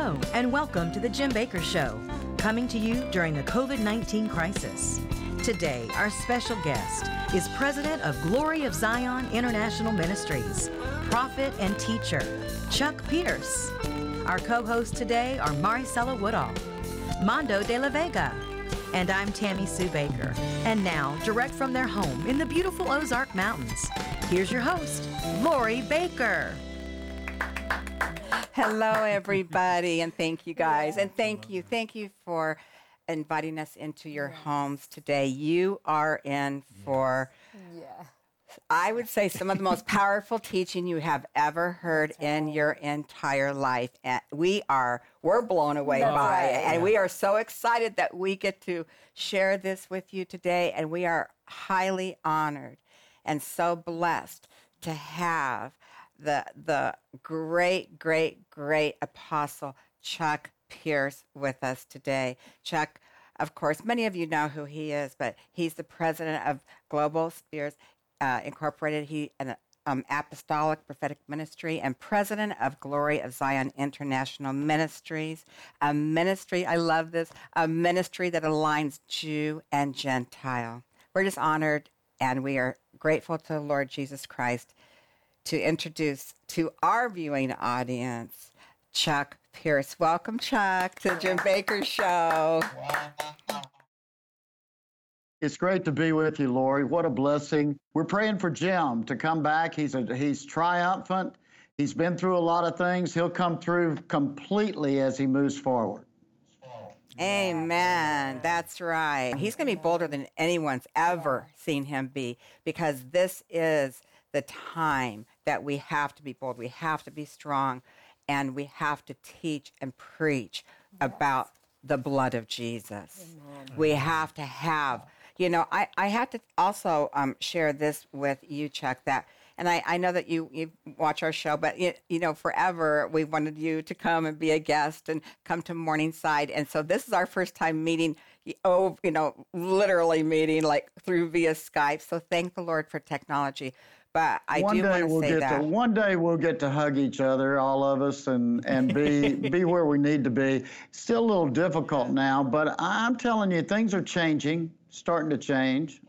Hello, and welcome to The Jim Bakker Show, coming to you during the COVID-19 crisis. Today, our special guest is President of Glory of Zion International Ministries, prophet and teacher, Chuck Pierce. Our co-hosts today are Maricela Woodall, Mondo de la Vega, and I'm Tammy Sue Baker. And now, direct from their home in the beautiful Ozark Mountains, here's your host, Lori Baker. Hello, everybody, and thank you guys. And thank you for inviting us into your homes today. You are in for, I would say, some of the most powerful teaching you have ever heard in your entire life. And we're blown away by it. And we are so excited that we get to share this with you today. And we are highly honored and so blessed to have the great apostle Chuck Pierce with us today. Chuck, of course, many of you know who he is, but he's the president of Global Spears Incorporated. He an apostolic prophetic ministry and president of Glory of Zion International Ministries, a ministry, I love this, a ministry that aligns Jew and Gentile. We're just honored and we are grateful to the Lord Jesus Christ to introduce to our viewing audience, Chuck Pierce. Welcome, Chuck, to the Jim Bakker Show. It's great to be with you, Lori. What a blessing. We're praying for Jim to come back. He's triumphant. He's been through a lot of things. He'll come through completely as he moves forward. Amen. That's right. He's going to be bolder than anyone's ever seen him be, because this is the time that we have to be bold, we have to be strong, and we have to teach and preach about the blood of Jesus. Amen. We have to have, I had to also share this with you, Chuck, and I know that you watch our show, but, forever we wanted you to come and be a guest and come to Morningside. And so this is our first time meeting, literally meeting like through via Skype. So thank the Lord for technology. But I do want to say that one day we'll get to hug each other, all of us, and be where we need to be. Still a little difficult now, but I'm telling you, things are changing, starting to change.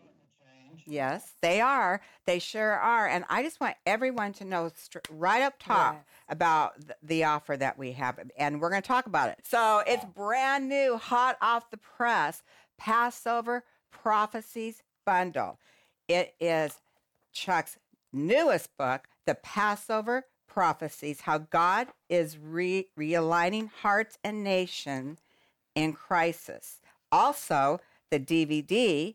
Yes, they are. They sure are. And I just want everyone to know right up top about the offer that we have. And we're going to talk about it. So it's brand new, hot off the press, Passover Prophecies Bundle. It is Chuck's newest book, The Passover Prophecies, How God is Realigning Hearts and Nations in Crisis. Also, the DVD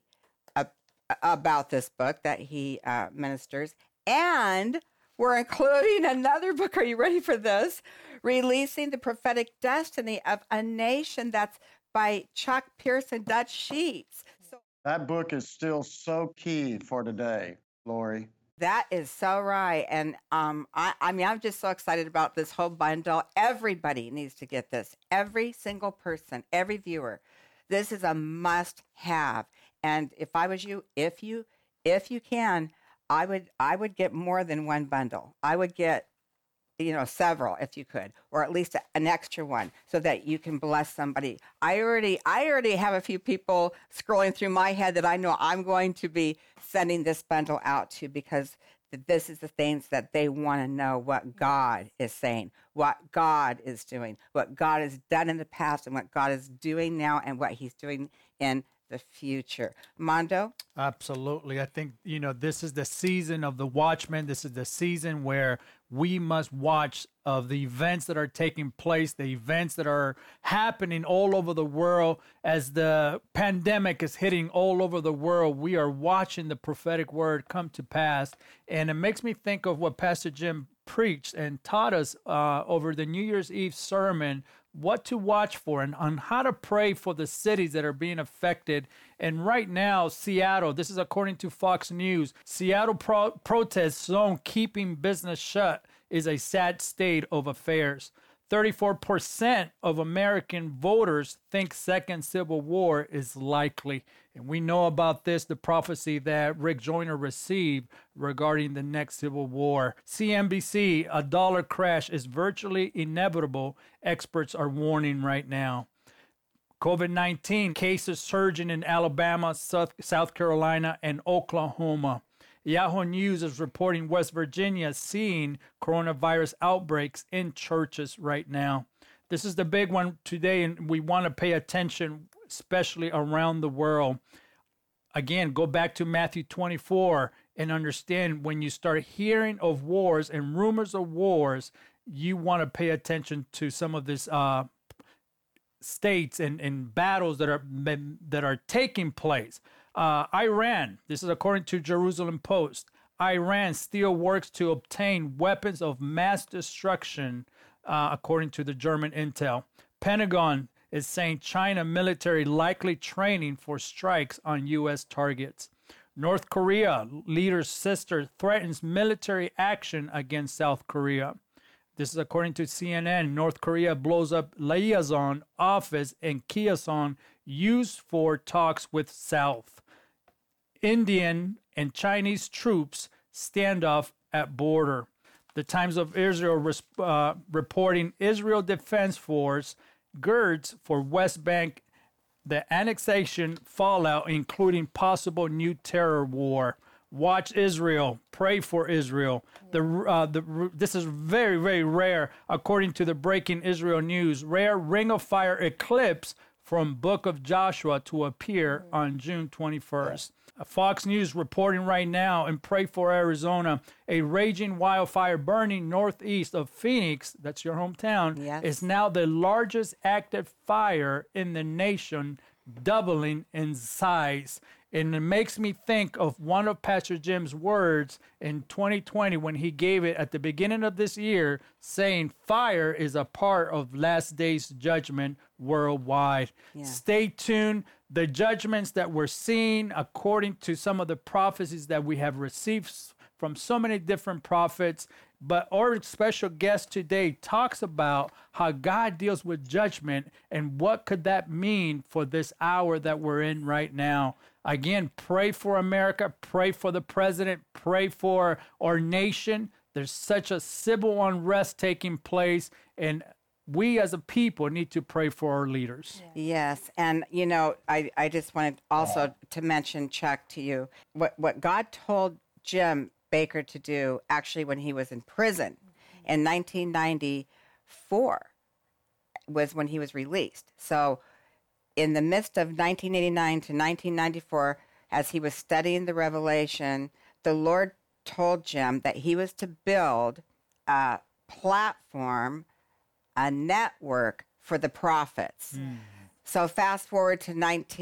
about this book that he ministers. And we're including another book. Are you ready for this? Releasing the Prophetic Destiny of a Nation. That's by Chuck Pierce and Dutch Sheets. So that book is still so key for today, Lori. That is so right. And I'm just so excited about this whole bundle. Everybody needs to get this. Every single person, every viewer. This is a must-have. And if I was you, if you can, I would get more than one bundle. I would get, several if you could, or at least an extra one, so that you can bless somebody. I already have a few people scrolling through my head that I know I'm going to be sending this bundle out to, because this is the things that they want to know, what God is saying, what God is doing, what God has done in the past, and what God is doing now, and what he's doing in the future. Mondo? Absolutely. I think, this is the season of the watchman. This is the season where we must watch of the events that are taking place, the events that are happening all over the world. As the pandemic is hitting all over the world, we are watching the prophetic word come to pass. And it makes me think of what Pastor Jim preached and taught us over the New Year's Eve sermon, what to watch for and on how to pray for the cities that are being affected. And right now, Seattle, this is according to Fox News, Seattle protest zone keeping business shut is a sad state of affairs. 34% of American voters think second civil war is likely. And we know about this, the prophecy that Rick Joyner received regarding the next civil war. CNBC, a dollar crash is virtually inevitable, experts are warning right now. COVID-19 cases surging in Alabama, South Carolina, and Oklahoma. Yahoo News is reporting West Virginia seeing coronavirus outbreaks in churches right now. This is the big one today, and we want to pay attention, especially around the world. Again, go back to Matthew 24 and understand when you start hearing of wars and rumors of wars, you want to pay attention to some of this states and battles that are taking place. Iran, this is according to Jerusalem Post, Iran still works to obtain weapons of mass destruction, according to the German intel. Pentagon is saying China military likely training for strikes on U.S. targets. North Korea leader's sister threatens military action against South Korea. This is according to CNN. North Korea blows up liaison office in Kyeosan used for talks with South. Indian and Chinese troops standoff at border. The Times of Israel reporting Israel Defense Force girds for West Bank, the annexation fallout, including possible new terror war. Watch Israel. Pray for Israel. This is very, very rare, according to the Breaking Israel News. Rare Ring of Fire eclipse from Book of Joshua to appear on June 21st. Fox News reporting right now, and pray for Arizona, a raging wildfire burning northeast of Phoenix, that's your hometown, Yes. is now the largest active fire in the nation, doubling in size. And it makes me think of one of Pastor Jim's words in 2020 when he gave it at the beginning of this year, saying fire is a part of last day's judgment worldwide. Yeah. Stay tuned. The judgments that we're seeing, according to some of the prophecies that we have received from so many different prophets. But our special guest today talks about how God deals with judgment and what could that mean for this hour that we're in right now. Again, pray for America, pray for the president, pray for our nation. There's such a civil unrest taking place, and we as a people need to pray for our leaders. Yes, and you know, I just wanted also to mention, Chuck, to you, what God told Jim Bakker to do actually when he was in prison in 1994 was when he was released. So in the midst of 1989 to 1994, as he was studying the Revelation, the Lord told Jim that he was to build a platform, a network for the prophets. So fast forward to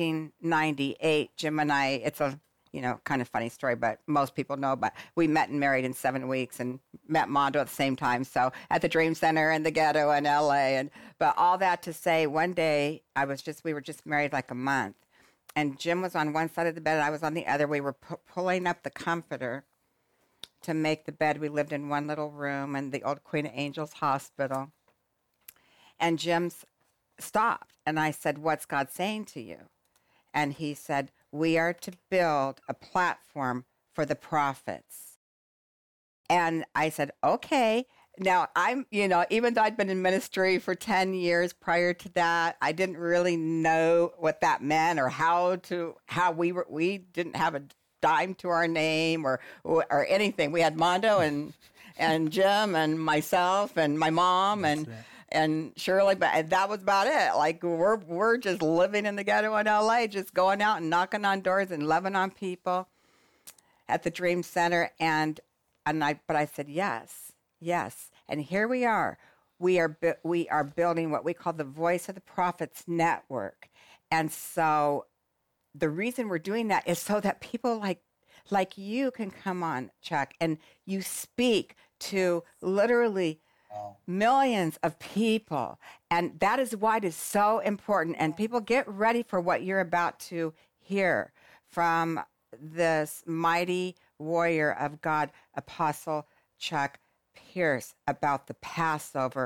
1998, Jim and I, it's a kind of funny story, but most people know, but we met and married in 7 weeks and met Mondo at the same time. So at the Dream Center in the ghetto in LA. But all that to say, one day we were just married like a month, and Jim was on one side of the bed and I was on the other. We were pulling up the comforter to make the bed. We lived in one little room in the old Queen of Angels Hospital. And Jim stopped and I said, "What's God saying to you?" And he said, "We are to build a platform for the prophets." And I said, "Okay." Now, even though I'd been in ministry for 10 years prior to that, I didn't really know what that meant or how we didn't have a dime to our name or anything. We had Mondo and Jim and myself and my mom and Shirley, but that was about it. Like we're just living in the ghetto in LA, just going out and knocking on doors and loving on people at the Dream Center. But I said yes, and here we are. We are building what we call the Voice of the Prophets Network, and so the reason we're doing that is so that people like you can come on, Chuck, and you speak to literally millions of people. And that is why it is so important. And people, get ready for what you're about to hear from this mighty warrior of God, Apostle Chuck Pierce, about the Passover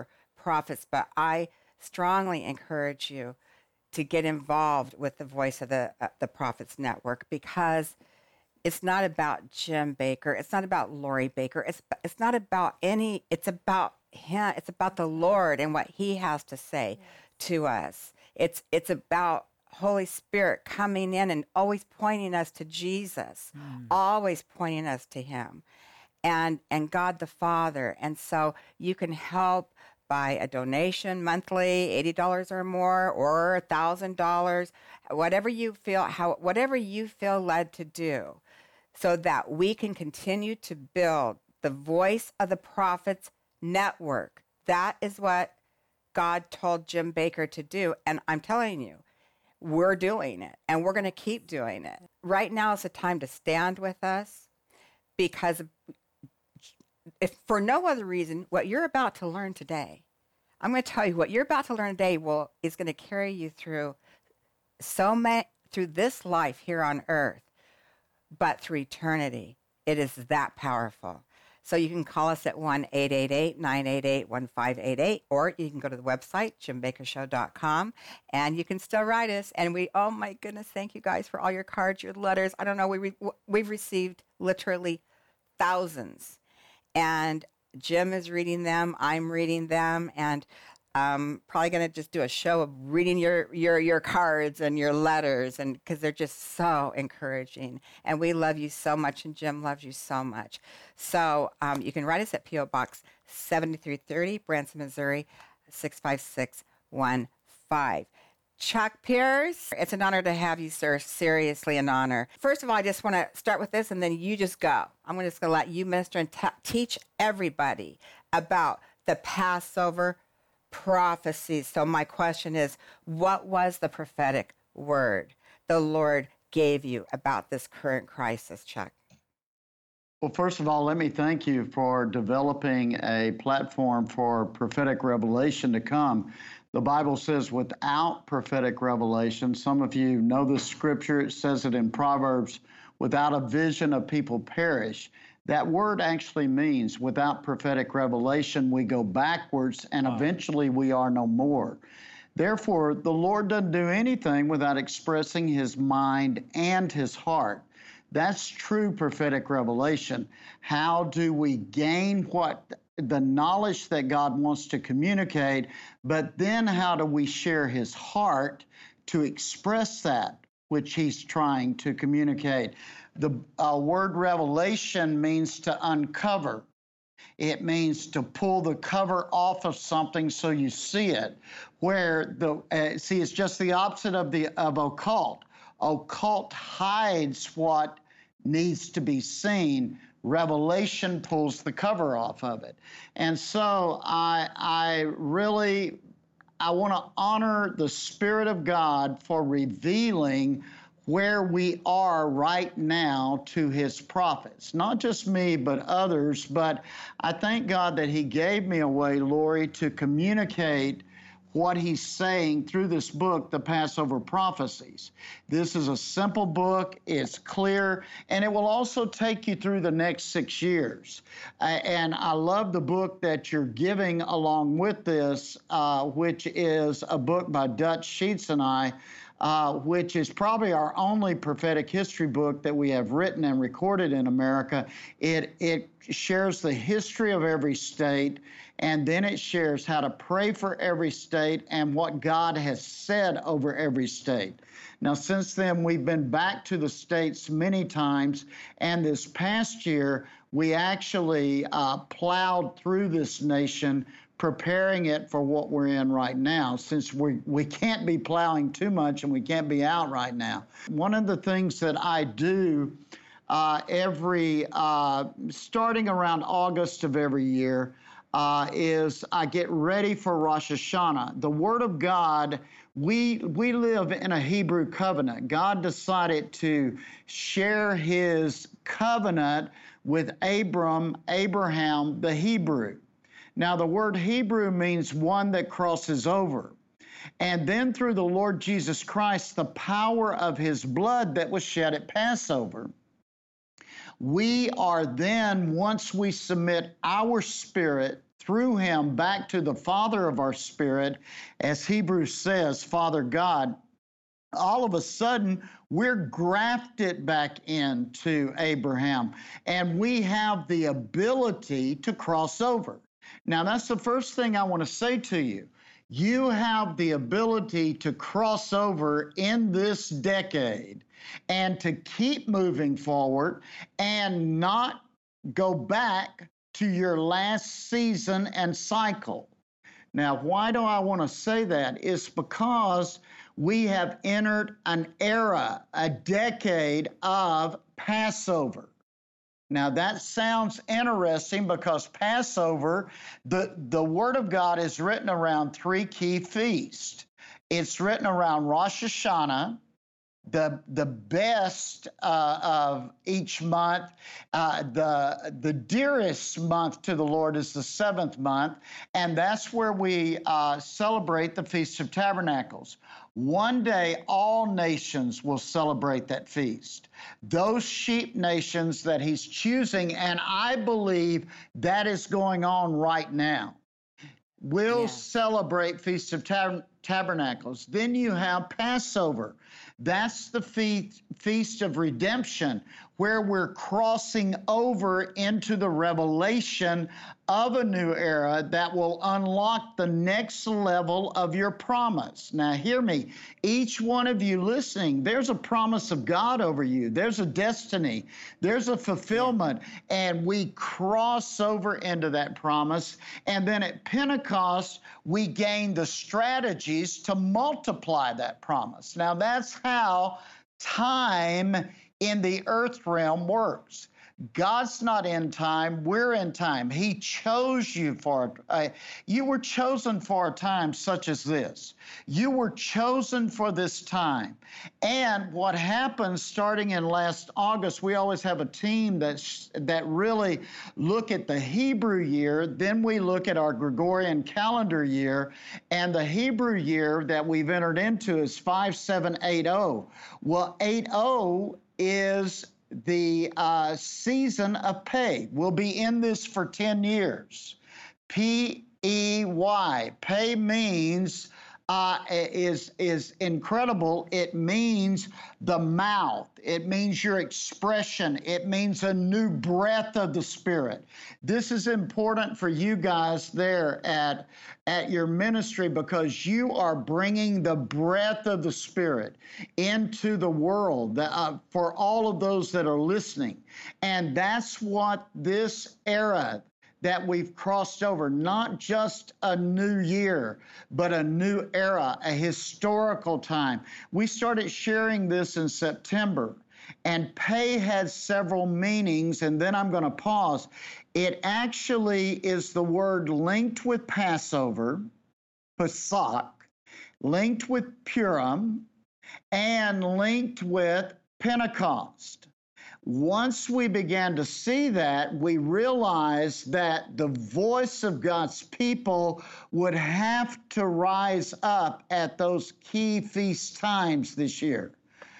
prophets, but I strongly encourage you to get involved with the Voice of the Prophets Network, because it's not about Jim Bakker. It's not about Lori Bakker. It's not about any. It's about him. It's about the Lord and what He has to say to us. It's about Holy Spirit coming in and always pointing us to Jesus, always pointing us to Him, and God the Father. And so you can help by a donation monthly, $80 or more, or $1,000, whatever you feel led to do, so that we can continue to build the Voice of the Prophets Network. That is what God told Jim Bakker to do, and I'm telling you, we're doing it, and we're going to keep doing it. Right now is the time to stand with us, because if for no other reason, what you're about to learn today, I'm going to tell you what you're about to learn today is going to carry you through through this life here on earth, but through eternity. It is that powerful. So you can call us at 1-888-988-1588, or you can go to the website, jimbakkershow.com, and you can still write us. And oh my goodness, thank you guys for all your cards, your letters. I don't know, we've received literally thousands. And Jim is reading them, I'm reading them, and probably going to just do a show of reading your cards and your letters, and because they're just so encouraging. And we love you so much, and Jim loves you so much. So you can write us at P.O. Box 7330, Branson, Missouri, 65615. Chuck Pierce, it's an honor to have you, sir. Seriously, an honor. First of all, I just want to start with this, and then you just go. I'm just going to let you minister and teach everybody about the Passover prophecies. So my question is, what was the prophetic word the Lord gave you about this current crisis, Chuck? Well, first of all, let me thank you for developing a platform for prophetic revelation to come. The Bible says without prophetic revelation, some of you know the scripture, it says it in Proverbs, without a vision a people perish. That word actually means without prophetic revelation, we go backwards and eventually we are no more. Therefore, the Lord doesn't do anything without expressing His mind and His heart. That's true prophetic revelation. How do we gain the knowledge that God wants to communicate, but then how do we share His heart to express that which He's trying to communicate? The word revelation means to uncover. It means to pull the cover off of something so you see it. Where it's just the opposite of occult. Occult hides what needs to be seen. Revelation pulls the cover off of it. And so I want to honor the Spirit of God for revealing where we are right now to His prophets. Not just me, but others. But I thank God that He gave me a way, Lori, to communicate what He's saying through this book, The Passover Prophecies. This is a simple book, it's clear, and it will also take you through the next 6 years. And I love the book that you're giving along with this, which is a book by Dutch Sheets and I, which is probably our only prophetic history book that we have written and recorded in America. It shares the history of every state, and then it shares how to pray for every state and what God has said over every state. Now, since then, we've been back to the states many times, and this past year, we actually plowed through this nation, preparing it for what we're in right now, since we can't be plowing too much and we can't be out right now. One of the things that I do starting around August of every year, is I get ready for Rosh Hashanah. The Word of God, we live in a Hebrew covenant. God decided to share His covenant with Abraham, the Hebrew. Now, the word Hebrew means one that crosses over. And then through the Lord Jesus Christ, the power of His blood that was shed at Passover, we are then, once we submit our spirit through him back to the Father of our spirit, as Hebrews says, Father God, all of a sudden, we're grafted back into Abraham, and we have the ability to cross over. Now, that's the first thing I want to say to you. You have the ability to cross over in this decade and to keep moving forward and not go back to your last season and cycle. Now, why do I want to say that? It's because we have entered an era, a decade of Passover. Now, that sounds interesting because Passover, the Word of God is written around three key feasts. It's written around Rosh Hashanah, the best of each month. The dearest month to the Lord is the seventh month, and that's where we celebrate the Feast of Tabernacles. One day, all nations will celebrate that feast. Those sheep nations that he's choosing, and I believe that is going on right now, will celebrate Feast of Tabernacles. Then you have Passover. That's the Feast of Redemption, where we're crossing over into the revelation of a new era that will unlock the next level of your promise. Now, hear me. Each one of you listening, there's a promise of God over you. There's a destiny. There's a fulfillment. And we cross over into that promise. And then at Pentecost, we gain the strategies to multiply that promise. Now, that's how time in the earth realm works. God's not in time, we're in time. He chose you for it. You were chosen for a time such as this. You were chosen for this time. And what happened starting in last August, we always have a team that really look at the Hebrew year, then we look at our Gregorian calendar year, and the Hebrew year that we've entered into is 5780. Well, 80 is the season of pay. We'll be in this for 10 years. P-E-Y. Pay means is incredible. It means the mouth. It means your expression. It means a new breath of the Spirit. This is important for you guys there at your ministry because you are bringing the breath of the Spirit into the world for all of those that are listening. And that's what this era that we've crossed over, not just a new year, but a new era, a historical time. We started sharing this in September, and pay has several meanings, and then I'm going to pause. It actually is the word linked with Passover, Pesach, linked with Purim, and linked with Pentecost. Once we began to see that, we realized that the voice of God's people would have to rise up at those key feast times this year.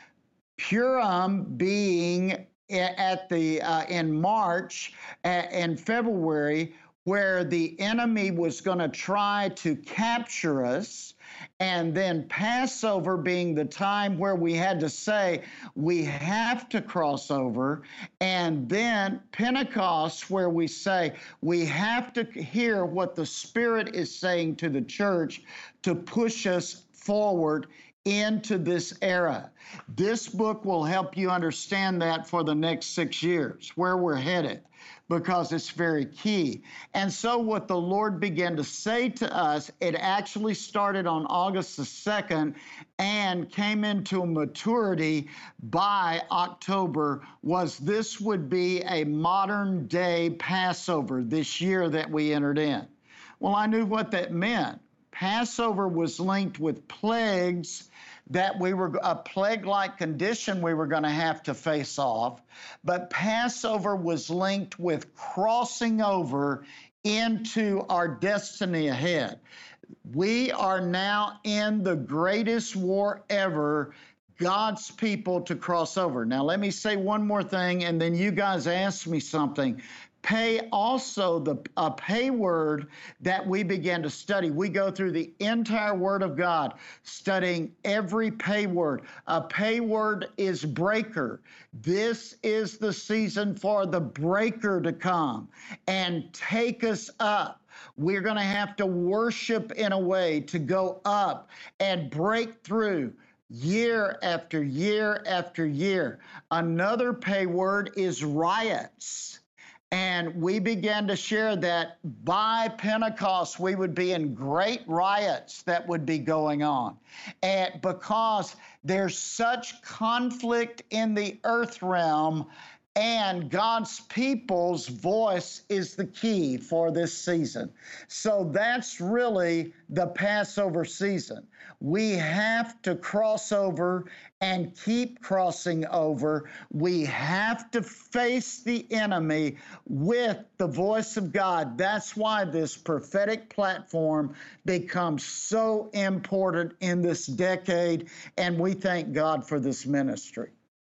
Purim being at in March and February, where the enemy was going to try to capture us, and then Passover being the time where we had to say we have to cross over, and then Pentecost where we say we have to hear what the Spirit is saying to the church to push us forward into this era. This book will help you understand that for the next 6 years, where we're headed, because it's very key. And so what the Lord began to say to us, it actually started on August the 2nd and came into maturity by October, was this would be a modern day Passover this year that we entered in. Well, I knew what that meant. Passover was linked with plagues, that we were a plague-like condition we were going to have to face off. But Passover was linked with crossing over into our destiny ahead. We are now in the greatest war ever, God's people to cross over. Now, let me say one more thing, and then you guys ask me something. pay also a pay word that we began to study. We go through the entire Word of God, studying every pay word. A pay word is breaker. This is the season for the breaker to come and take us up. We're going to have to worship in a way to go up and break through year after year after year. Another pay word is riots. And we began to share that by Pentecost, we would be in great riots that would be going on. And because there's such conflict in the earth realm, and God's people's voice is the key for this season. So that's really the Passover season. We have to cross over and keep crossing over. We have to face the enemy with the voice of God. That's why this prophetic platform becomes so important in this decade, and we thank God for this ministry.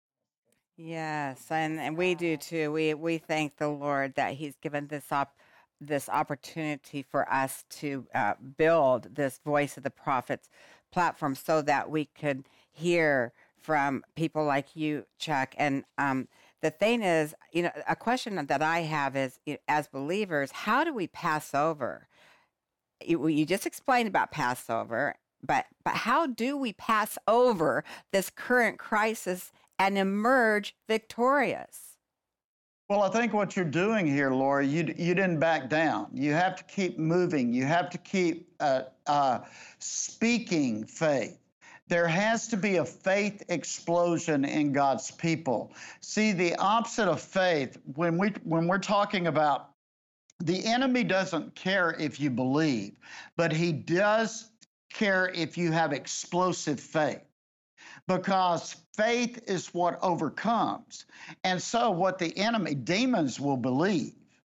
Yes, and we do too. We thank the Lord that He's given this opportunity for us to build this Voice of the Prophets platform so that we could hear from people like you, Chuck. And the thing is, a question that I have is, as believers, how do we pass over? You just explained about Passover, but how do we pass over this current crisis and emerge victorious? Well, I think what you're doing here, Lori, you didn't back down. You have to keep moving. You have to keep speaking faith. There has to be a faith explosion in God's people. See, the opposite of faith, when we're talking about, the enemy doesn't care if you believe, but he does care if you have explosive faith. Because faith is what overcomes. And so what the enemy, demons will believe,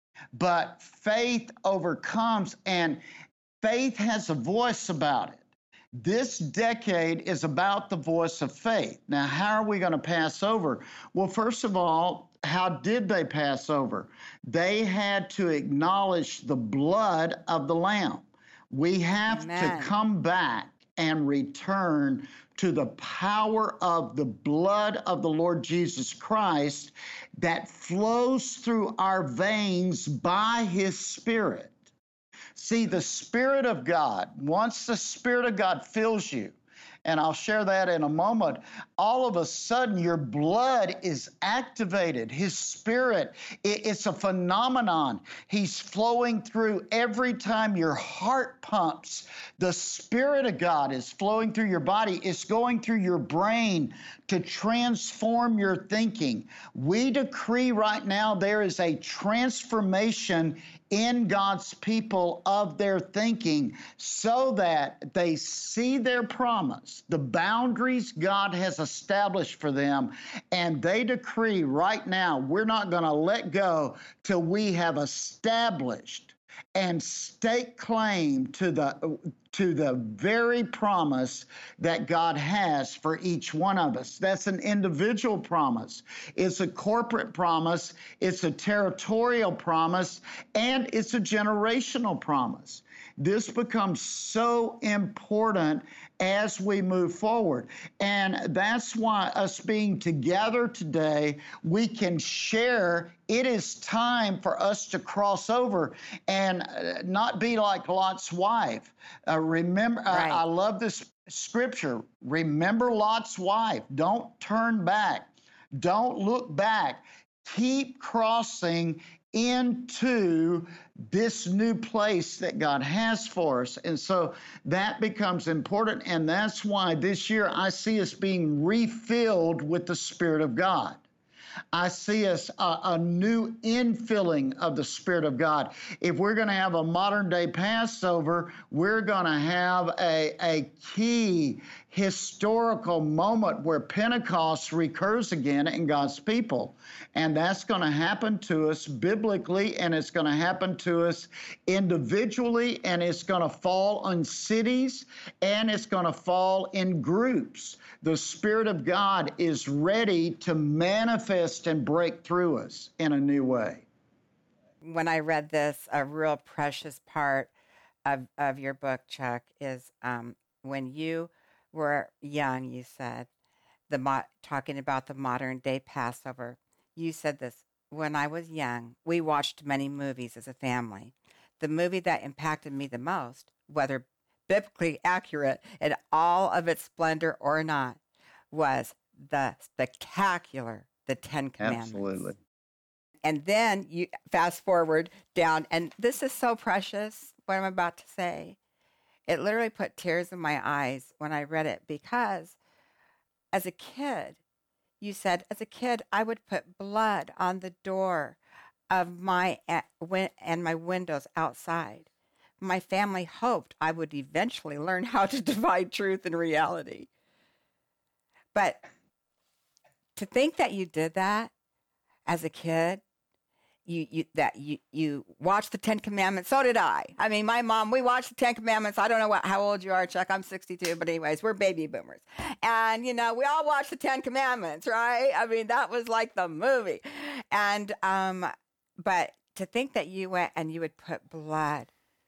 but faith overcomes, and faith has a voice about it. This decade is about the voice of faith. Now, how are we going to pass over? Well, first of all, how did they pass over? They had to acknowledge the blood of the Lamb. We have to come back and return to the power of the blood of the Lord Jesus Christ that flows through our veins by His Spirit. See, the Spirit of God, once the Spirit of God fills you, and I'll share that in a moment, all of a sudden your blood is activated. His Spirit, it's a phenomenon. He's flowing through every time your heart pumps. The Spirit of God is flowing through your body. It's going through your brain to transform your thinking. We decree right now there is a transformation in God's people of their thinking so that they see their promise, the boundaries God has established for them, and they decree right now, we're not going to let go till we have established and stake claim to the very promise that God has for each one of us. That's an individual promise. It's a corporate promise. It's a territorial promise. And it's a generational promise. This becomes so important as we move forward. And that's why us being together today, we can share. It is time for us to cross over and not be like Lot's wife. Remember, right. I love this scripture. Remember Lot's wife. Don't turn back. Don't look back. Keep crossing into this new place that God has for us. And so that becomes important. And that's why this year I see us being refilled with the Spirit of God. I see us a new infilling of the Spirit of God. If we're going to have a modern day Passover, we're going to have a key historical moment where Pentecost recurs again in God's people. And that's going to happen to us biblically, and it's going to happen to us individually, and it's going to fall on cities, and it's going to fall in groups. The Spirit of God is ready to manifest and break through us in a new way. When I read this, a real precious part of your book, Chuck, is when you were young, you said, talking about the modern day Passover, you said this, when I was young, we watched many movies as a family. The movie that impacted me the most, whether biblically accurate in all of its splendor or not, was the spectacular The Ten Commandments. Absolutely. And then you fast forward down, and this is so precious, what I'm about to say. It literally put tears in my eyes when I read it, because as a kid, you said, as a kid, I would put blood on the door of my windows outside. My family hoped I would eventually learn how to divide truth and reality. But to think that you did that as a kid, you watched the Ten Commandments. So did I. I mean, my mom, we watched the Ten Commandments. I don't know how old you are, Chuck. I'm 62, but anyways, we're baby boomers. And, we all watched the Ten Commandments, right? I mean, that was like the movie. And, but to think that you went and you would put blood.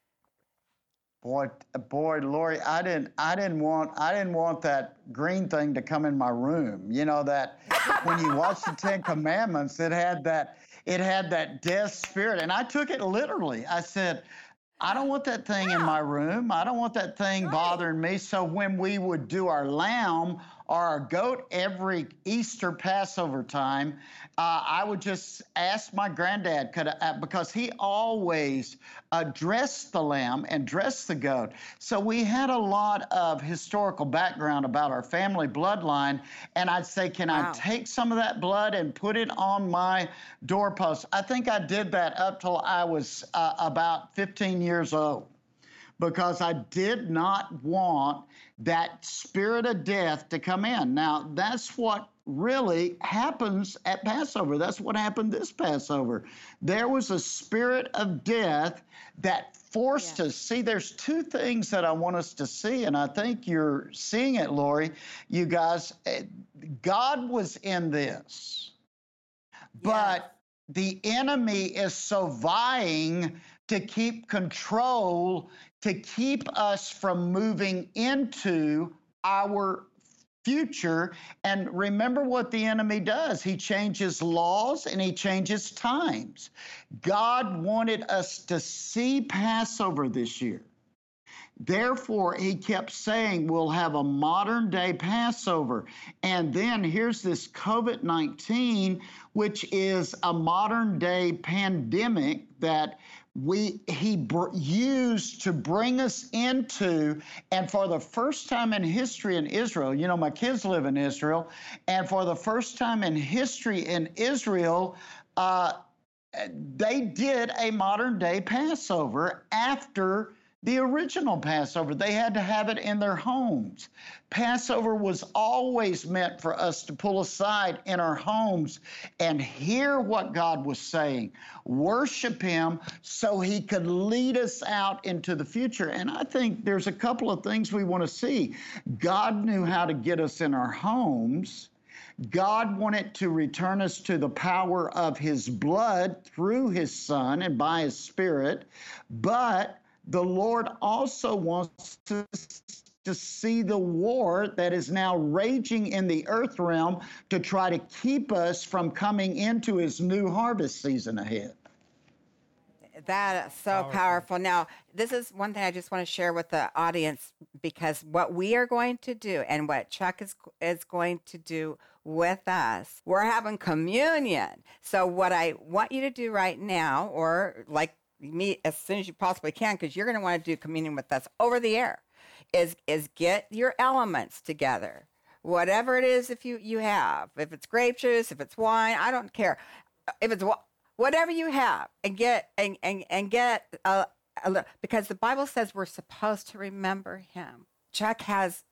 Boy, Lori, I didn't want that green thing to come in my room. You know that when you watch the Ten Commandments, it had that death spirit, and I took it literally. I said, I don't want that thing in my room. I don't want that thing bothering me. So when we would do our lamb or our goat every Easter Passover time, I would just ask my granddad, because he always dressed the lamb and dressed the goat. So we had a lot of historical background about our family bloodline. And I'd say, can I take some of that blood and put it on my doorpost? I think I did that up till I was about 15 years old, because I did not want that spirit of death to come in. Now, that's what really happens at Passover. That's what happened this Passover. There was a spirit of death that forced us. See, there's two things that I want us to see, and I think you're seeing it, Lori. You guys, God was in this, but the enemy is so vying to keep control, to keep us from moving into our future. And remember what the enemy does. He changes laws and he changes times. God wanted us to see Passover this year. Therefore, he kept saying, we'll have a modern day Passover. And then here's this COVID-19, which is a modern day pandemic that he used to bring us into. And for the first time in history in Israel, my kids live in Israel, and for the first time in history in Israel, they did a modern day Passover after the original Passover. They had to have it in their homes. Passover was always meant for us to pull aside in our homes and hear what God was saying, worship him so he could lead us out into the future. And I think there's a couple of things we want to see. God knew how to get us in our homes. God wanted to return us to the power of his blood through his Son and by his Spirit, but the Lord also wants to see the war that is now raging in the earth realm to try to keep us from coming into his new harvest season ahead. That is so powerful. Now, this is one thing I just want to share with the audience, because what we are going to do and what Chuck is going to do with us, we're having communion. So what I want you to do right now, or like me as soon as you possibly can, because you're going to want to do communion with us over the air, is get your elements together. Whatever it is, if you have, if it's grape juice, if it's wine, I don't care. If it's whatever you have, and get a because the Bible says we're supposed to remember him. Chuck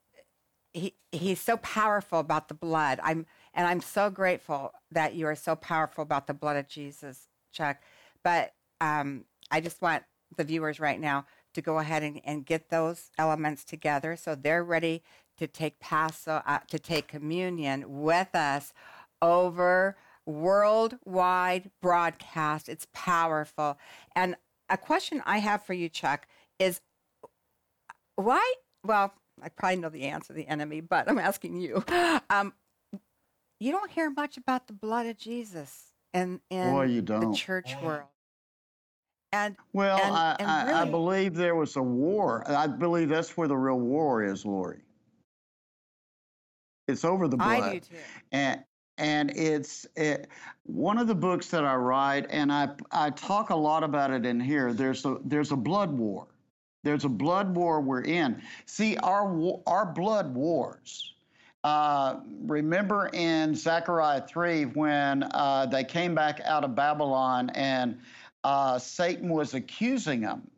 he's so powerful about the blood. I'm so grateful that you are so powerful about the blood of Jesus, Chuck. But I just want the viewers right now to go ahead and get those elements together so they're ready to take communion with us over worldwide broadcast. It's powerful. And a question I have for you, Chuck, is why? Well, I probably know the answer, the enemy, but I'm asking you. You don't hear much about the blood of Jesus in you don't. the church world. And well, I really, believe there was a war. I believe that's where the real war is, Lori. It's over the blood. I do too. And it's one of the books that I write, and I talk a lot about it in here. There's a blood war. There's a blood war we're in. See, our blood wars. Remember in Zechariah 3 when they came back out of Babylon and Satan was accusing them.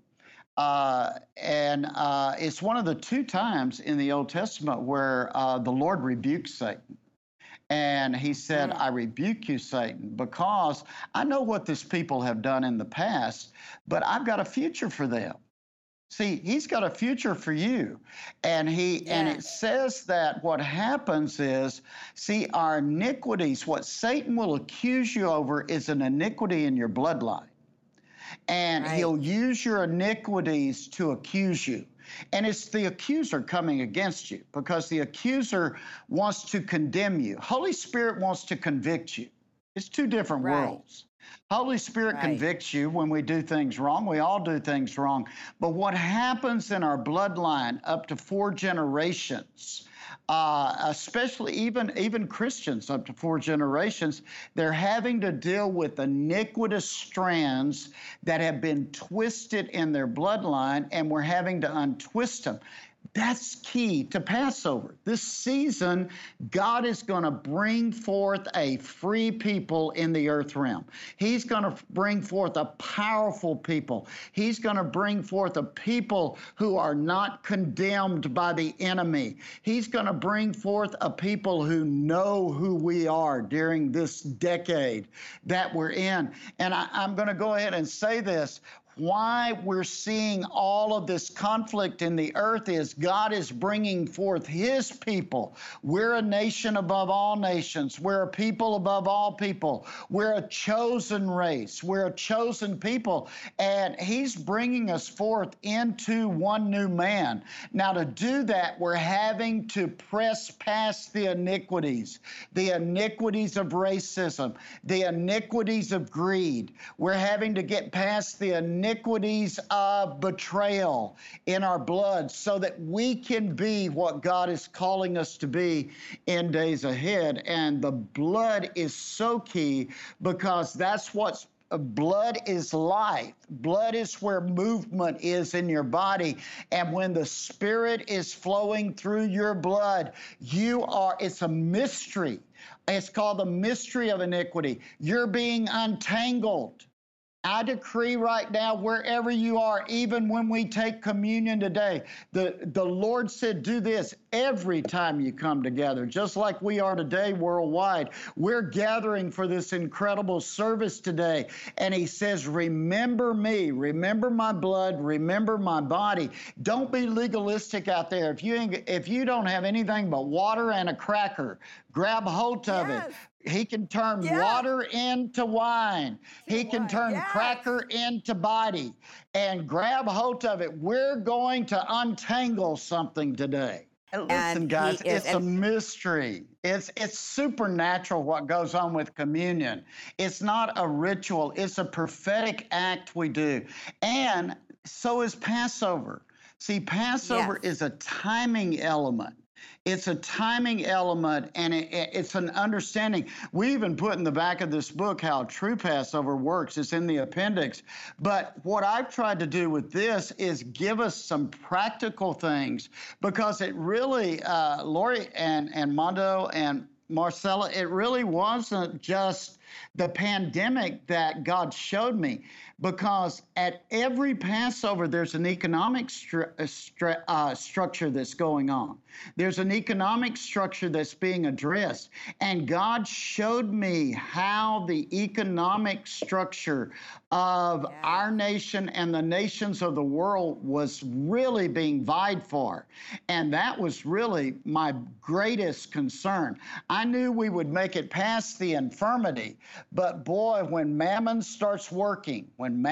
And it's one of the 2 times in the Old Testament where the Lord rebuked Satan. And he said, I rebuke you, Satan, because I know what this people have done in the past, but I've got a future for them. See, he's got a future for you. And and it says that what happens is, see, our iniquities, what Satan will accuse you over is an iniquity in your bloodline. And he'll use your iniquities to accuse you. And it's the accuser coming against you because the accuser wants to condemn you. Holy Spirit wants to convict you. It's 2 different worlds. Holy Spirit convicts you when we do things wrong. We all do things wrong. But what happens in our bloodline up to 4 generations, especially even Christians up to 4 generations, they're having to deal with iniquitous strands that have been twisted in their bloodline, and we're having to untwist them. That's key to Passover. This season, God is going to bring forth a free people in the earth realm. He's going to bring forth a powerful people. He's going to bring forth a people who are not condemned by the enemy. He's going to bring forth a people who know who we are during this decade that we're in. And I'm going to go ahead and say this. Why we're seeing all of this conflict in the earth is God is bringing forth his people. We're a nation above all nations. We're a people above all people. We're a chosen race. We're a chosen people. And he's bringing us forth into one new man. Now, to do that, we're having to press past the iniquities of racism, the iniquities of greed. We're having to get past the iniquities of betrayal in our blood so that we can be what God is calling us to be in days ahead. And the blood is so key because that's what's blood is life. Blood is where movement is in your body. And when the Spirit is flowing through your blood, it's a mystery. It's called the mystery of iniquity. You're being untangled. I decree right now, wherever you are, even when we take communion today, the Lord said, do this every time you come together, just like we are today worldwide. We're gathering for this incredible service today. And he says, remember me, remember my blood, remember my body. Don't be legalistic out there. If you don't have anything but water and a cracker, grab hold of it. He can turn water into wine. He can turn cracker into body. And grab hold of it. We're going to untangle something today. And listen, guys, it's a mystery. It's supernatural what goes on with communion. It's not a ritual. It's a prophetic act we do. And so is Passover. See, Passover is a timing element. It's a timing element, and it's an understanding. We even put in the back of this book how true Passover works. It's in the appendix. But what I've tried to do with this is give us some practical things, because it really, Lori and Mondo and Marcella, it really wasn't just the pandemic that God showed me, because at every Passover, there's an economic structure that's going on. There's an economic structure that's being addressed. And God showed me how the economic structure of our nation and the nations of the world was really being vied for. And that was really my greatest concern. I knew we would make it past the infirmity, but boy, when mammon starts working, and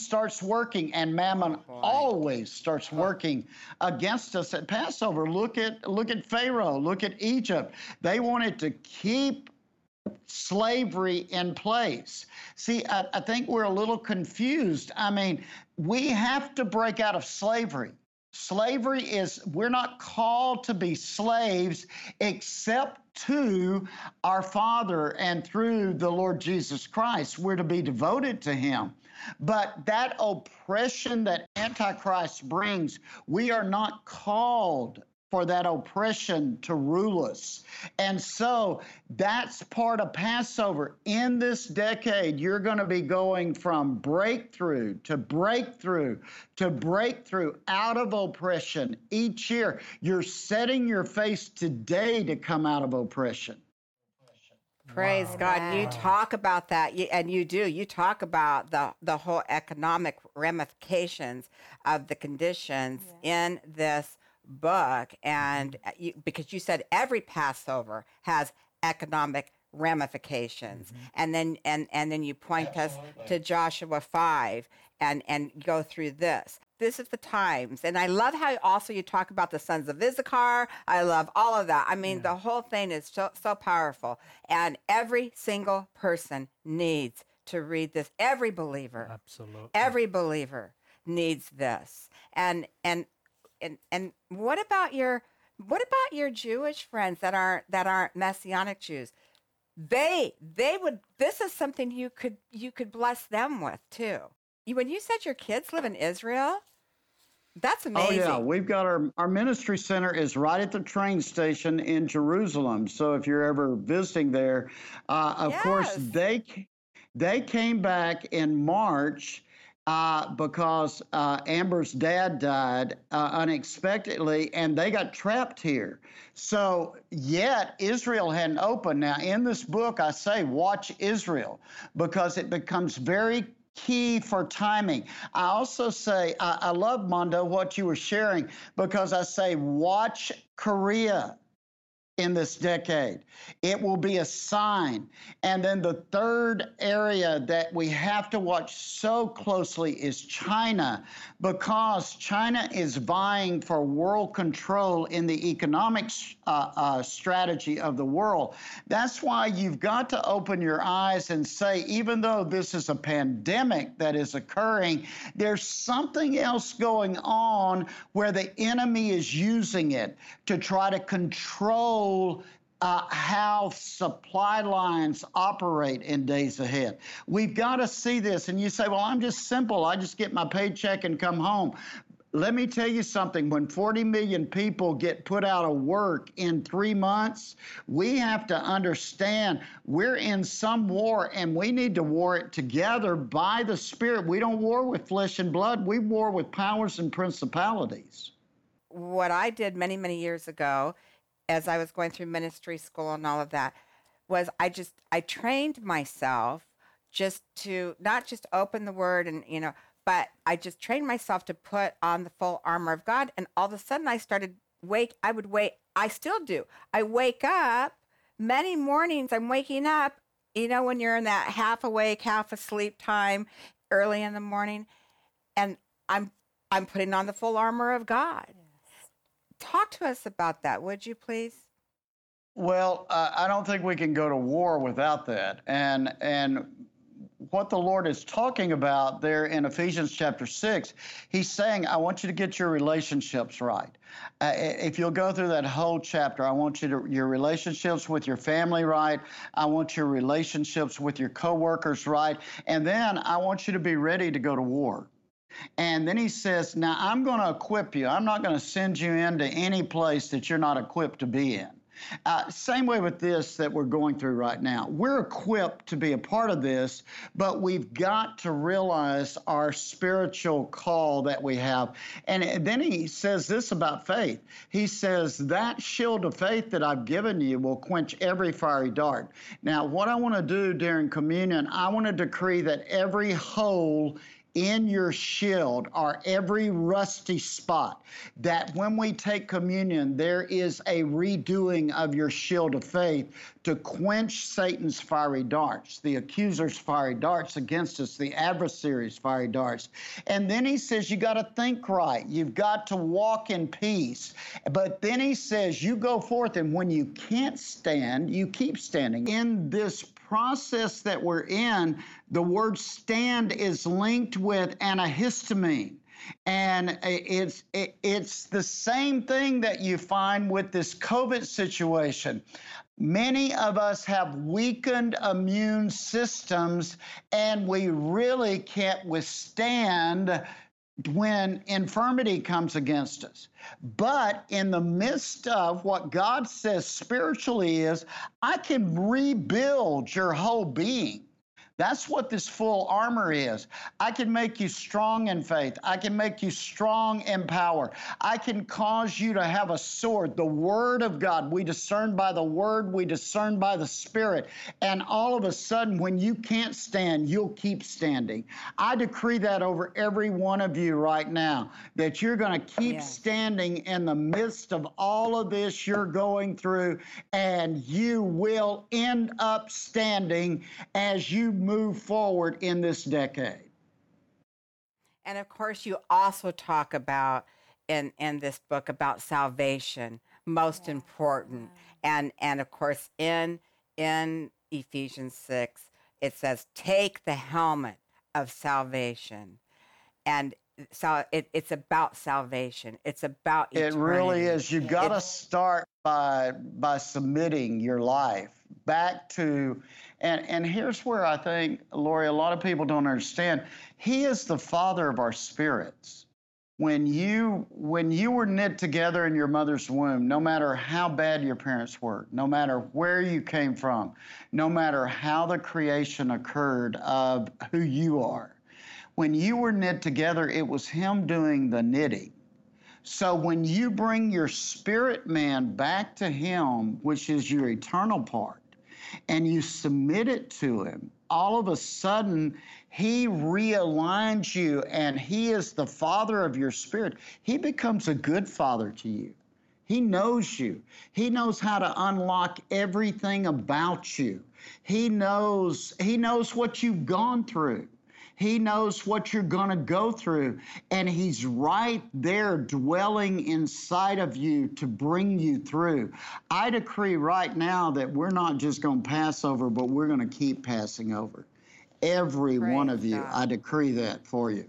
mammon always starts working against us at Passover. Look at Pharaoh, look at Egypt. They wanted to keep slavery in place. See, I think we're a little confused. I mean, we have to break out of slavery. Slavery we're not called to be slaves except to our Father and through the Lord Jesus Christ. We're to be devoted to Him. But that oppression that Antichrist brings, we are not called for that oppression to rule us. And so that's part of Passover. In this decade, you're going to be going from breakthrough to breakthrough to breakthrough out of oppression each year. You're setting your face today to come out of oppression. Praise God. You talk about that, and you do. You talk about the whole economic ramifications of the conditions in this book, and because you said every Passover has economic ramifications, and then you point us to Joshua 5 and go through this. This is the times, and I love how also you talk about the sons of Issachar. I love all of that. I mean, the whole thing is so powerful, and every single person needs to read this. Every believer, absolutely, every believer needs this. And what about your Jewish friends that aren't Messianic Jews? They would. This is something you could bless them with too. When you said your kids live in Israel, that's amazing. Oh yeah, we've got our ministry center is right at the train station in Jerusalem. So if you're ever visiting there, of course they came back in March. Because Amber's dad died unexpectedly, and they got trapped here. So yet Israel hadn't opened. Now in this book, I say watch Israel, because it becomes very key for timing. I also say, I love, Mondo, what you were sharing, because I say watch Korea in this decade. It will be a sign. And then the third area that we have to watch so closely is China, because China is vying for world control in the economic strategy of the world. That's why you've got to open your eyes and say, even though this is a pandemic that is occurring, there's something else going on where the enemy is using it to try to control how supply lines operate in days ahead. We've got to see this. And you say, well, I'm just simple. I just get my paycheck and come home. Let me tell you something. When 40 million people get put out of work in 3 months, we have to understand we're in some war, and we need to war it together by the Spirit. We don't war with flesh and blood. We war with powers and principalities. What I did many, many years ago, as I was going through ministry school and all of that, was I trained myself just to not just open the Word and, but I just trained myself to put on the full armor of God. And all of a sudden I still do. I wake up, many mornings I'm waking up, when you're in that half awake, half asleep time early in the morning, and I'm putting on the full armor of God. Talk to us about that, would you please? Well, I don't think we can go to war without that. And what the Lord is talking about there in Ephesians chapter 6, he's saying, I want you to get your relationships right. If you'll go through that whole chapter, I want your relationships with your family right. I want your relationships with your coworkers right. And then I want you to be ready to go to war. And then he says, now I'm going to equip you. I'm not going to send you into any place that you're not equipped to be in. Same way with this that we're going through right now. We're equipped to be a part of this, but we've got to realize our spiritual call that we have. And then he says this about faith. He says, that shield of faith that I've given you will quench every fiery dart. Now, what I want to do during communion, I want to decree that every hole in your shield or every rusty spot, that when we take communion, there is a redoing of your shield of faith to quench Satan's fiery darts, the accuser's fiery darts against us, the adversary's fiery darts. And then he says, you got to think right. You've got to walk in peace. But then he says, you go forth, and when you can't stand, you keep standing. In this process that we're in, the word stand is linked with antihistamine. And it's the same thing that you find with this COVID situation. Many of us have weakened immune systems, and we really can't withstand when infirmity comes against us. But in the midst of what God says spiritually is, I can rebuild your whole being. That's what this full armor is. I can make you strong in faith. I can make you strong in power. I can cause you to have a sword, the Word of God. We discern by the Word, we discern by the Spirit. And all of a sudden, when you can't stand, you'll keep standing. I decree that over every one of you right now, that you're going to keep standing in the midst of all of this you're going through, and you will end up standing as you move forward in this decade. And of course, you also talk about in this book about salvation, most important. And of course, in Ephesians 6, it says, take the helmet of salvation. And so it's about salvation. It's about eternity. It really is. You got to start by submitting your life back to, and here's where I think, Lori, a lot of people don't understand. He is the Father of our spirits. When you were knit together in your mother's womb, no matter how bad your parents were, no matter where you came from, no matter how the creation occurred of who you are, when you were knit together, it was Him doing the knitting. So when you bring your spirit man back to Him, which is your eternal part, and you submit it to Him, all of a sudden, He realigns you, and He is the Father of your spirit. He becomes a good father to you. He knows you. He knows how to unlock everything about you. He knows what you've gone through. He knows what you're going to go through, and He's right there dwelling inside of you to bring you through. I decree right now that we're not just going to pass over, but we're going to keep passing over. Every one of you, I decree that for you.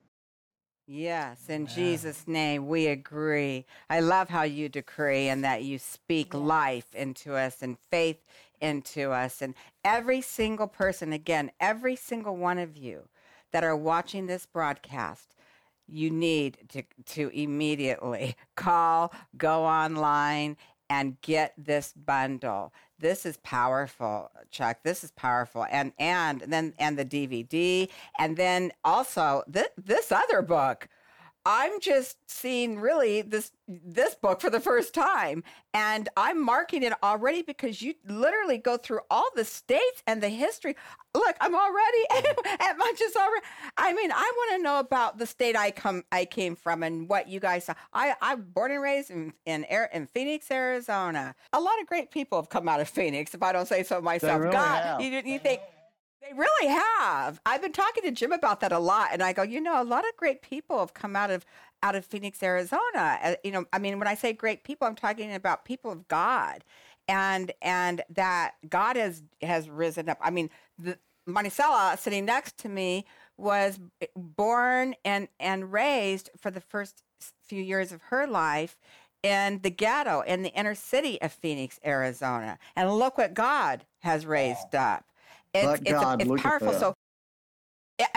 Yes, in Jesus' name, we agree. I love how you decree and that you speak life into us and faith into us. And every single person, again, every single one of you that are watching this broadcast, you need to immediately call, go online, and get this bundle. This is powerful, Chuck. This is powerful. And the DVD, and then also this other book. I'm just seeing really this book for the first time, and I'm marking it already because you literally go through all the states and the history. Look, I'm already at my just already. I mean, I want to know about the state I came from and what you guys saw. I'm born and raised in Phoenix, Arizona. A lot of great people have come out of Phoenix, if I don't say so myself. They really have. You think? They really have. I've been talking to Jim about that a lot, and I go, a lot of great people have come out of Phoenix, Arizona. I mean, when I say great people, I'm talking about people of God, and that God has risen up. I mean, Maricela sitting next to me was born and raised for the first few years of her life in the ghetto, in the inner city of Phoenix, Arizona, and look what God has raised up. It's powerful. So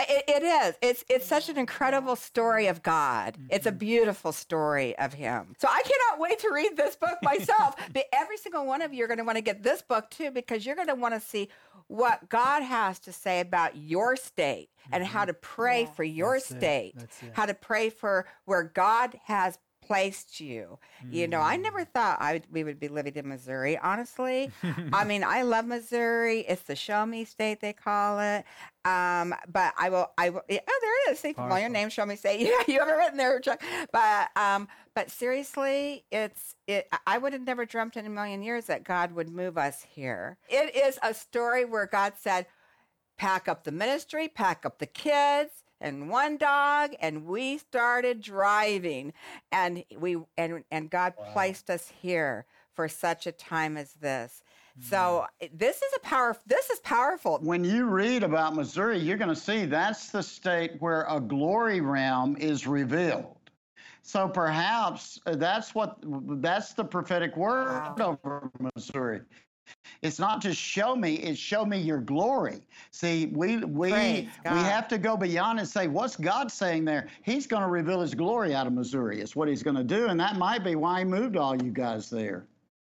It is. It's such an incredible story of God. It's a beautiful story of him. So I cannot wait to read this book myself. But every single one of you are going to want to get this book too, because you're going to want to see what God has to say about your state and how to pray for your state, how to pray for where God has placed you. You know, I never thought we would be living in Missouri, honestly. I mean, I love Missouri. It's the show me state, they call it. But I will, oh, there it is. See, familiar name, show me state. Yeah, you have it written there, Chuck. But seriously, I would have never dreamt in a million years that God would move us here. It is a story where God said, pack up the ministry, pack up the kids, and one dog, and we started driving, and God placed us here for such a time as this. So this is powerful. When you read about Missouri, you're going to see that's the state where a glory realm is revealed. So perhaps that's the prophetic word over Missouri. It's not just show me, it's show me your glory. See, we have to go beyond and say, what's God saying there? He's going to reveal his glory out of Missouri. It's what he's going to do, and that might be why he moved all you guys there.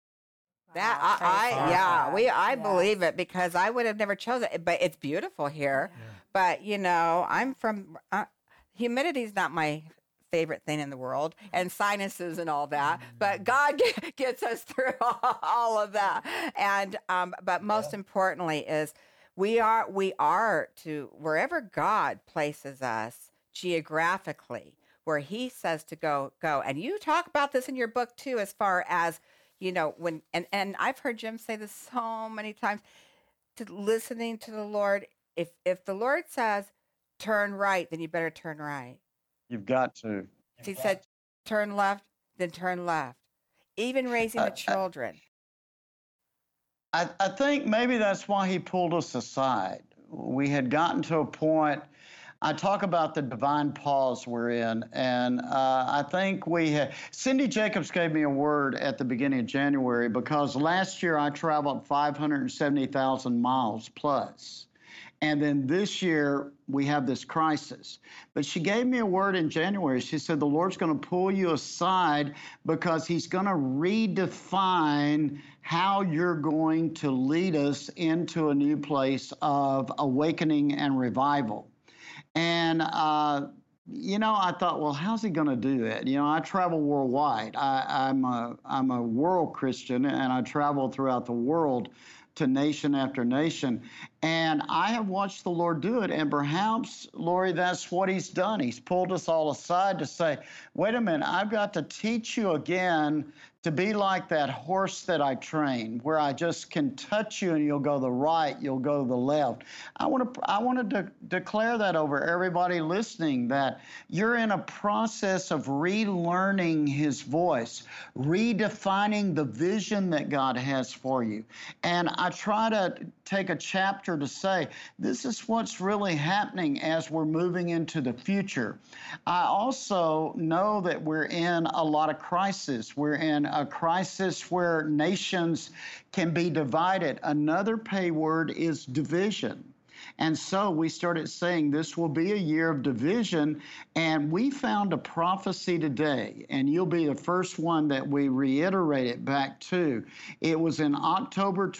I believe it, because I would have never chosen it, but it's beautiful here. Yeah. But, you know, I'm from, humidity's not my favorite thing in the world, and sinuses and all that, but God gets us through all of that. And but most importantly is we are to wherever God places us geographically, where he says to go. And you talk about this in your book too, as far as, you know, when and I've heard Jim say this so many times, to listening to the Lord. If the Lord says turn right, then you better turn right. You've got to. If he said, turn left, then turn left. Even raising the children. I think maybe that's why he pulled us aside. We had gotten to a point, I talk about the divine pause we're in, and I think Cindy Jacobs gave me a word at the beginning of January, because last year I traveled 570,000 miles plus. And then this year, we have this crisis. But she gave me a word in January. She said, the Lord's going to pull you aside because he's going to redefine how you're going to lead us into a new place of awakening and revival. And, you know, I thought, well, how's he going to do that? You know, I travel worldwide. I'm a world Christian, and I travel throughout the world to nation after nation. And I have watched the Lord do it. And perhaps, Lori, that's what he's done. He's pulled us all aside to say, wait a minute, I've got to teach you again to be like that horse that I train, where I just can touch you and you'll go the right, you'll go the left. I want to declare that over everybody listening, that you're in a process of relearning his voice, redefining the vision that God has for you. And I try to take a chapter to say, this is what's really happening as we're moving into the future. I also know that we're in a lot of crisis. We're in a crisis where nations can be divided. Another pay word is division. And so we started saying this will be a year of division, and we found a prophecy today, and you'll be the first one that we reiterate it back to. It was in October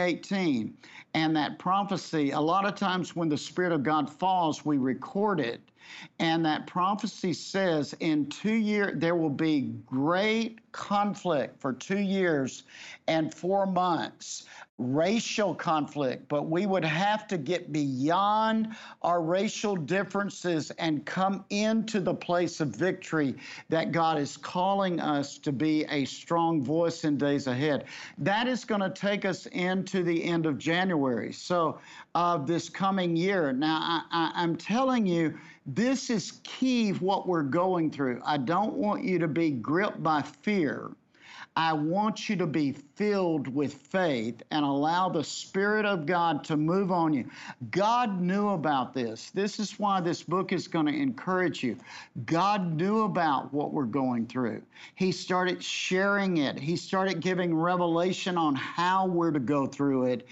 2018, and that prophecy, a lot of times when the Spirit of God falls, we record it. And that prophecy says in 2 years, there will be great conflict for 2 years and 4 months, racial conflict, but we would have to get beyond our racial differences and come into the place of victory that God is calling us to be a strong voice in days ahead. That is going to take us into the end of January, so of this coming year. Now, I'm telling you, this is key what we're going through. I don't want you to be gripped by fear. I want you to be filled with faith and allow the Spirit of God to move on you. God knew about this. This is why this book is going to encourage you. God knew about what we're going through. He started sharing it. He started giving revelation on how we're to go through it.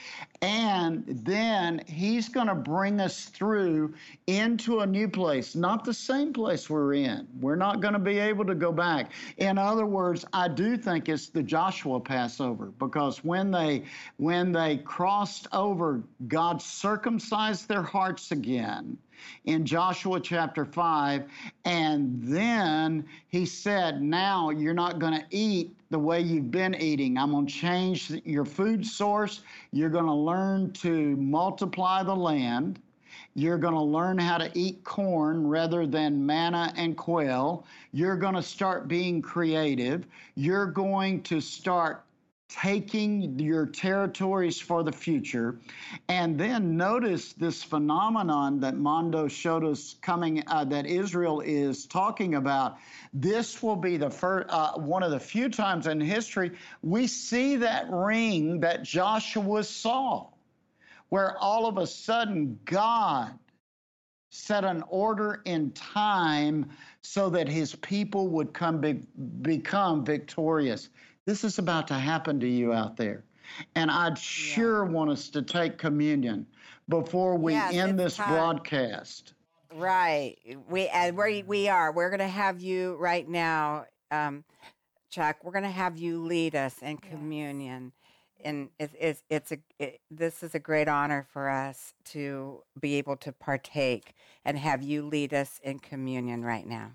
And then he's going to bring us through into a new place, not the same place we're in. We're not going to be able to go back. In other words, I do think it's the Joshua Passover, because when they crossed over, God circumcised their hearts again in Joshua chapter 5. And then he said, now you're not going to eat the way you've been eating. I'm going to change your food source. You're going to learn to multiply the land. You're going to learn how to eat corn rather than manna and quail. You're going to start being creative. You're going to start taking your territories for the future. And then notice this phenomenon that Mondo showed us coming, that Israel is talking about. This will be the first, one of the few times in history we see that ring that Joshua saw, where all of a sudden God set an order in time so that his people would become victorious. This is about to happen to you out there. And I'd sure want us to take communion before we end this broadcast. Right. We are. We're going to have you right now, Chuck. We're going to have you lead us in communion. And this is a great honor for us to be able to partake and have you lead us in communion right now.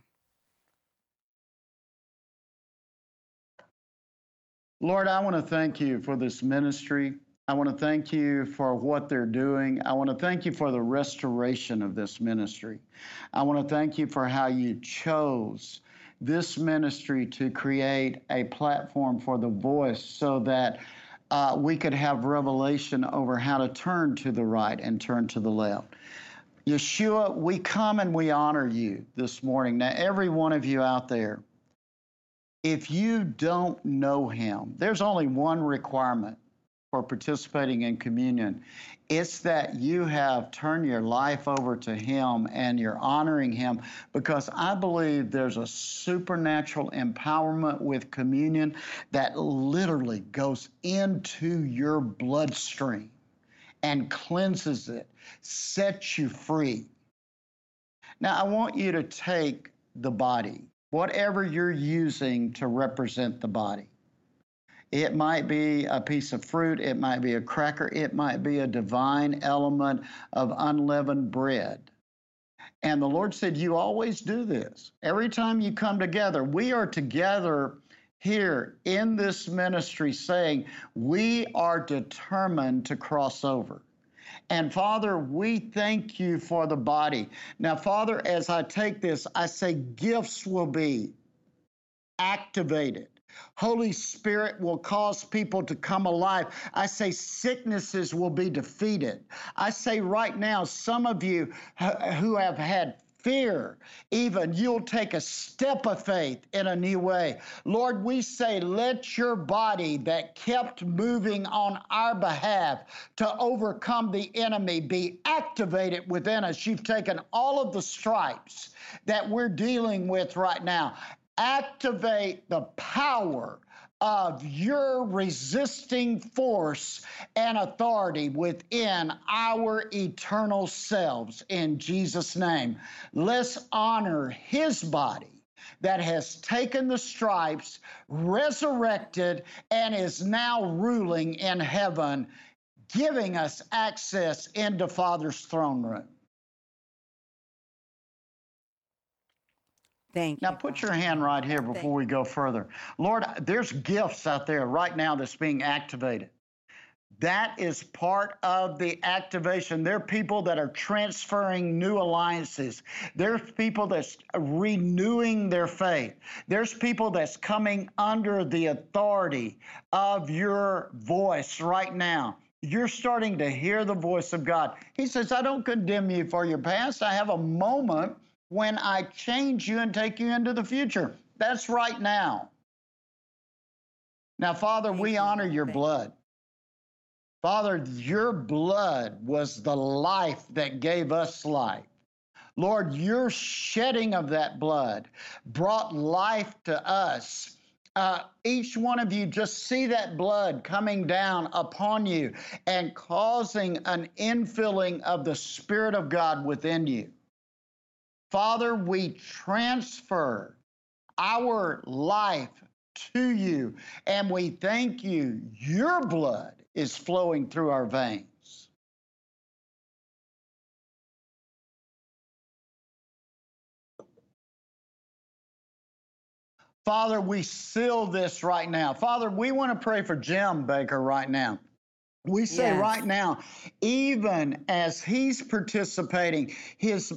Lord, I want to thank you for this ministry. I want to thank you for what they're doing. I want to thank you for the restoration of this ministry. I want to thank you for how you chose this ministry to create a platform for the voice so that we could have revelation over how to turn to the right and turn to the left. Yeshua, we come and we honor you this morning. Now, every one of you out there, if you don't know him, there's only one requirement for participating in communion. It's that you have turned your life over to him and you're honoring him, because I believe there's a supernatural empowerment with communion that literally goes into your bloodstream and cleanses it, sets you free. Now, I want you to take the body, whatever you're using to represent the body. It might be a piece of fruit, it might be a cracker, it might be a divine element of unleavened bread. And the Lord said, you always do this. Every time you come together, we are together here in this ministry saying, we are determined to cross over. And Father, we thank you for the body. Now, Father, as I take this, I say gifts will be activated. Holy Spirit will cause people to come alive. I say sicknesses will be defeated. I say right now, some of you who have had fear, even you'll take a step of faith in a new way. Lord, we say, let your body that kept moving on our behalf to overcome the enemy be activated within us. You've taken all of the stripes that we're dealing with right now. Activate the power of your resisting force and authority within our eternal selves in Jesus' name. Let's honor his body that has taken the stripes, resurrected, and is now ruling in heaven, giving us access into Father's throne room. Thank you. Now put your hand right here before we go further. Lord, there's gifts out there right now that's being activated. That is part of the activation. There are people that are transferring new alliances. There's people that's renewing their faith. There's people that's coming under the authority of your voice right now. You're starting to hear the voice of God. He says, I don't condemn you for your past. I have a moment when I change you and take you into the future. That's right now. Now, Father, we honor your blood. Father, your blood was the life that gave us life. Lord, your shedding of that blood brought life to us each one of you just see that blood coming down upon you and causing an infilling of the Spirit of God within you. Father, we transfer our life to you, and we thank you. Your blood is flowing through our veins. Father, we seal this right now. Father, we want to pray for Jim Bakker right now. We say right now, even as he's participating, his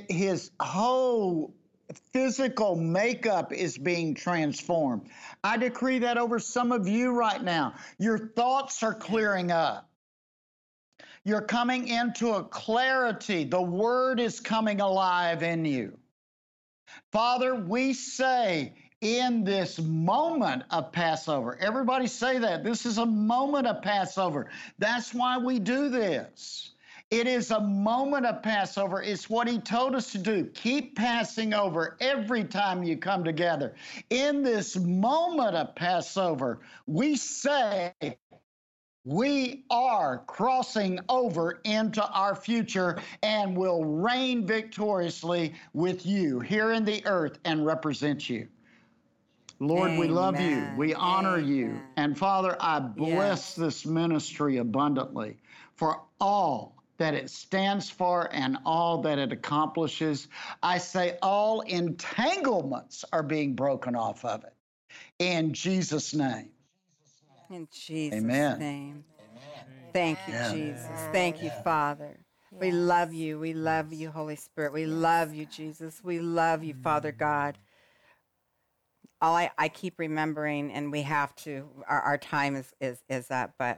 whole physical makeup is being transformed. I decree that over some of you right now. Your thoughts are clearing up. You're coming into a clarity. The word is coming alive in you. Father, we say, in this moment of Passover. Everybody say that. This is a moment of Passover. That's why we do this. It is a moment of Passover. It's what he told us to do. Keep passing over every time you come together. In this moment of Passover, we say we are crossing over into our future and will reign victoriously with you here in the earth and represent you. Lord, we love you. We honor you. And Father, I bless this ministry abundantly for all that it stands for and all that it accomplishes. I say all entanglements are being broken off of it. In Jesus' name. In Jesus' Amen. name. Thank you, Jesus. Thank you, Father. We love you. We love you, Holy Spirit. We love you, Jesus. We love you, Father God. All I keep remembering, and we have to, our time is up, but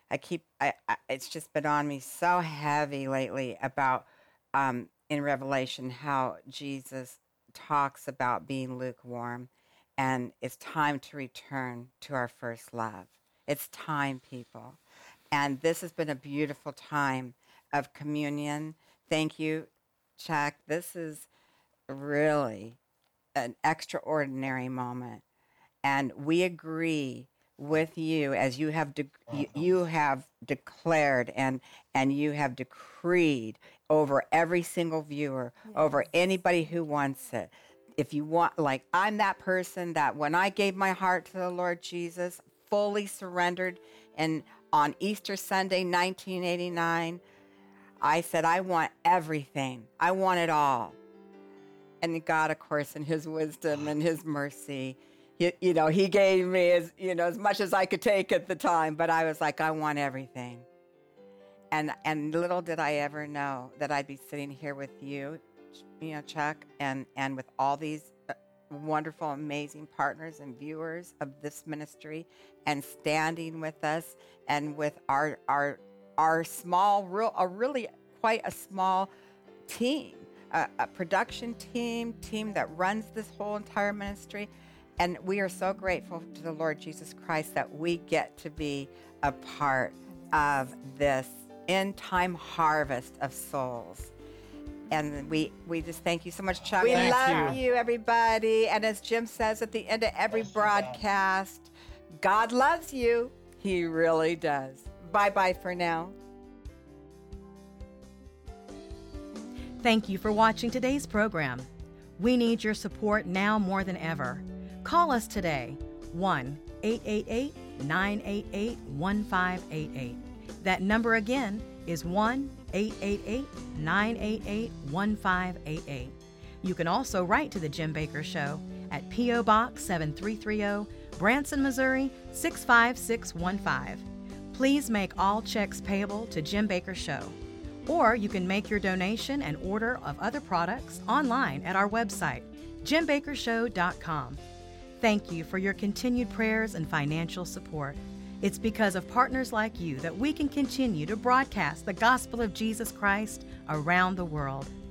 it's just been on me so heavy lately about, in Revelation, how Jesus talks about being lukewarm, and it's time to return to our first love. It's time, people. And this has been a beautiful time of communion. Thank you, Chuck. This is really an extraordinary moment, and we agree with you as you have you have declared and you have decreed over every single viewer, over anybody who wants it. If you want, like, I'm that person that when I gave my heart to the Lord Jesus, fully surrendered, and on Easter Sunday 1989, I said, I want everything. I want it all. And God, of course, in his wisdom and his mercy, he gave me as much as I could take at the time. But I was like, I want everything. And little did I ever know that I'd be sitting here with you, Chuck, and with all these wonderful, amazing partners and viewers of this ministry, and standing with us, and with our small, really quite a small team. A production team that runs this whole entire ministry. And we are so grateful to the Lord Jesus Christ that we get to be a part of this end-time harvest of souls. And we just thank you so much, Chuck. We love you, everybody. And as Jim says at the end of every broadcast, God loves you. He really does. Bye-bye for now. Thank you for watching today's program. We need your support now more than ever. Call us today, 1-888-988-1588. That number again is 1-888-988-1588. You can also write to The Jim Bakker Show at P.O. Box 7330, Branson, Missouri 65615. Please make all checks payable to Jim Bakker Show. Or you can make your donation and order of other products online at our website, jimbakkershow.com. Thank you for your continued prayers and financial support. It's because of partners like you that we can continue to broadcast the gospel of Jesus Christ around the world.